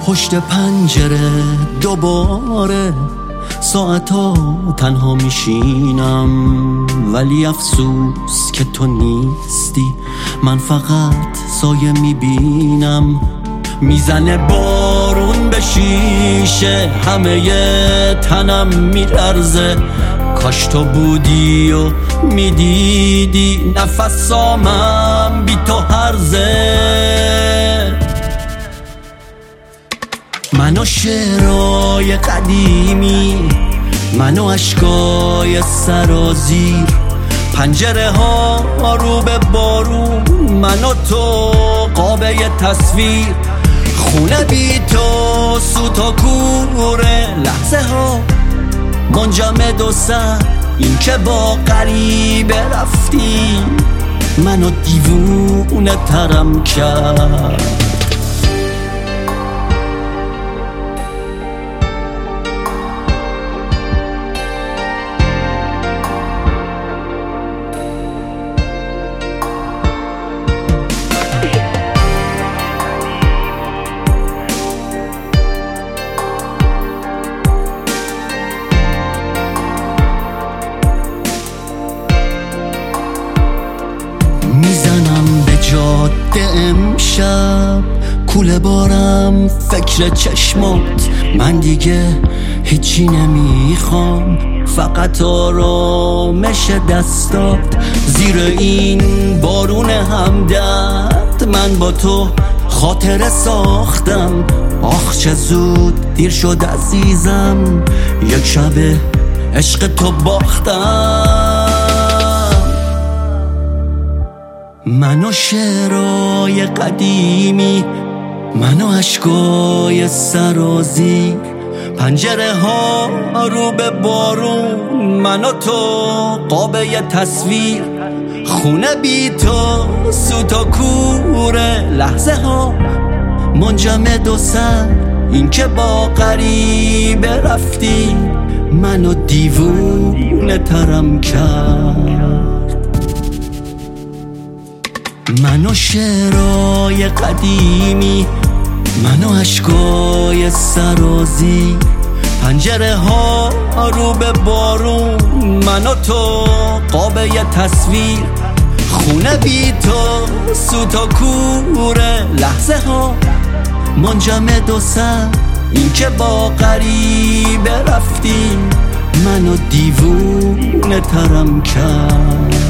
پشت پنجره دوباره ساعتا تنها میشینم، ولی افسوس که تو نیستی، من فقط سایه میبینم. میزنه بارون به شیشه، همه تنم میلرزه. کاش تو بودی و میدیدی نفسامم بی تو هرزه. من و شعرهای قدیمی، من و عشقای سرازیر، پنجره ها رو به بارون، من و تو قابه تصویر. خونه بی تو سوت و کوره، لحظه ها منجمد و سر، این که با غریبه رفتی منو دیوونه ترم کرد. میزنم به جاده امشب، کوله بارم فکر چشمات، من دیگه هیچی نمیخوام، فقط آرامش دستات. زیر این بارون همدرد من با تو خاطره ساختم. آخ چه زود دیر شد عزیزم، یک شب عشق تو باختم. من و شعرهای قدیمی، من و عشقای سرازیر، پنجره ها رو به بارون، من و تو قابه تصویر. خونه بی تو سوت و کوره، لحظه ها منجمد و سر، این که با غریبه رفتی منو دیوونه ترم کرد. من و شعرهای قدیمی، من و عشقای سرازی، پنجره ها رو به بارون، من و تو قابه تصویر. خونه بی تو سوت و کوره، لحظه ها منجمد و سر، این که با غریبه رفتی منو دیوونه ترم کرد.